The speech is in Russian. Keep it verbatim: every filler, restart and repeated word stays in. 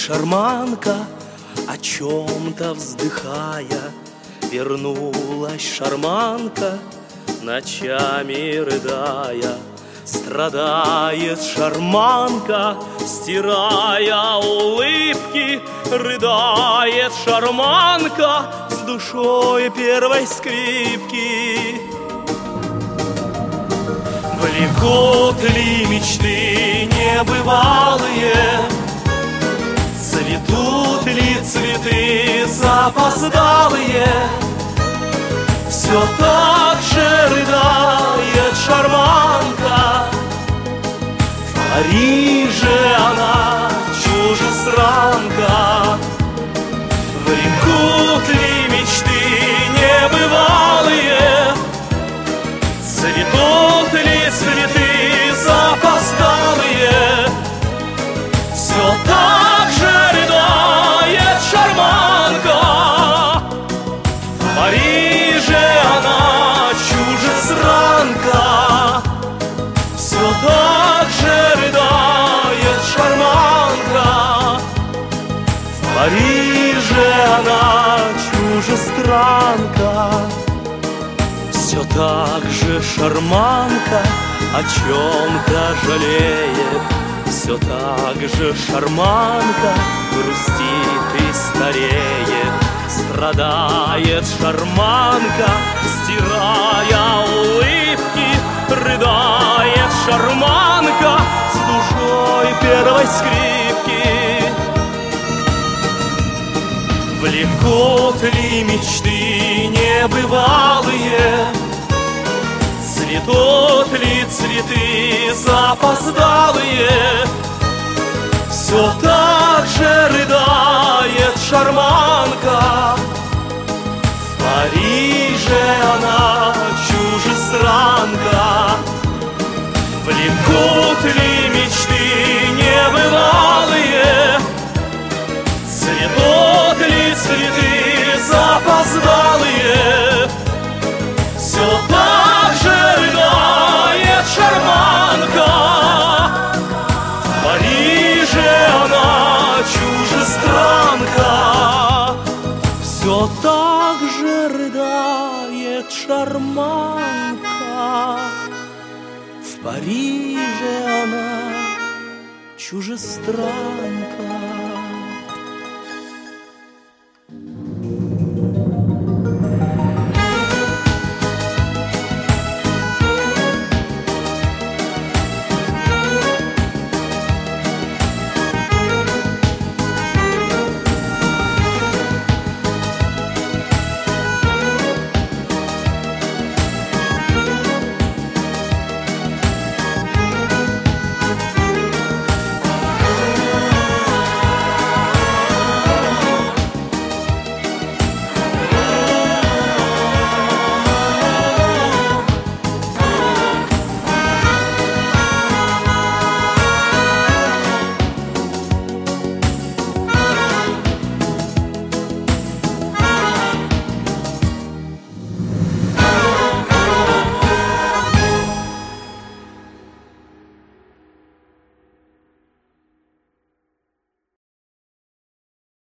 шарманка, о чем-то вздыхая. Вернулась шарманка, ночами рыдая. Страдает шарманка, стирая улыбки. Рыдает шарманка с душой первой скрипки. Влекут ли мечты небывалые? Цветут ли цветы запоздалые? Все так же рыдает шарманка. В Париже она чужестранка. Влекут ли мечты небывалые? Цветут ли цветы запоздалые? Все так же рыдает шарманка. В Париже она чужестранка. Все так же рыдает шарманка. В Париже она чужестранка. Все так же шарманка о чем-то жалеет. Все так же шарманка грустит и стареет. Страдает шарманка, стирая улыбки. Рыдает шарманка с душой первой скрипки. Влекут ли мечты небывалые? Цветут ли цветы запоздалые? Все так же рыдает шарманка. В Париже она чужестранка. Влекут ли мечты небывалые? Цветут ли цветы запоздалые? Все так же рыдает шарманка. В Париже она чужестранка. Все так же рыдает шарманка. В Париже она чужестранка.